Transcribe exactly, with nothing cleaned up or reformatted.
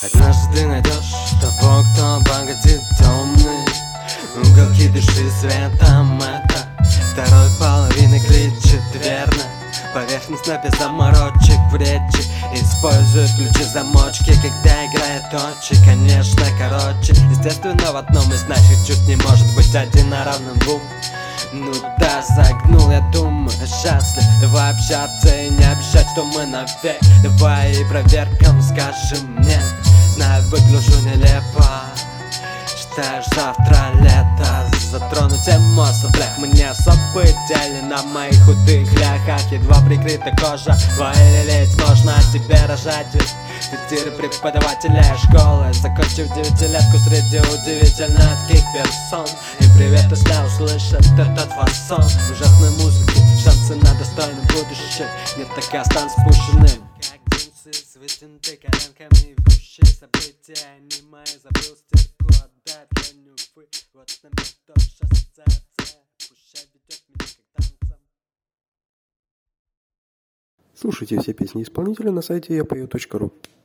Однажды ты найдешь того, кто обогатит темные уголки души светом. Это второй половины кличет верно. Поверхностно без заморочек в речи. Использует ключи-замочки, когда играет очи. Конечно, короче, естественно, в одном из наших чуть не может быть один на равном двум. Ну да, загнул, я думаю, счастлив. Давай общаться и не обещать, что мы навек. Давай и проверкам скажем нет. Знаю, выгляжу нелепо. Считаешь, завтра лето. Затрону тему ослаблях. Мы не особо идеальны на моих худых ляхах. Едва прикрыта кожа. Вылилить можно тебе рожать. Ведь цитиры преподавателя школы. Закончив девятилетку среди удивительно таких персон. И привет, если услышат этот фасон ужасной музыки, шансы на достойное будущее. Нет, так и останутся спущенным. Как джинсы с вытянутой коленками. Вещие события, не мои. Забыл стирку отдать, я не увы. Вот на мне тоже ассоциация. Пущай ведет меня как танцем. Слушайте все песни исполнителя на сайте я пою точка ру.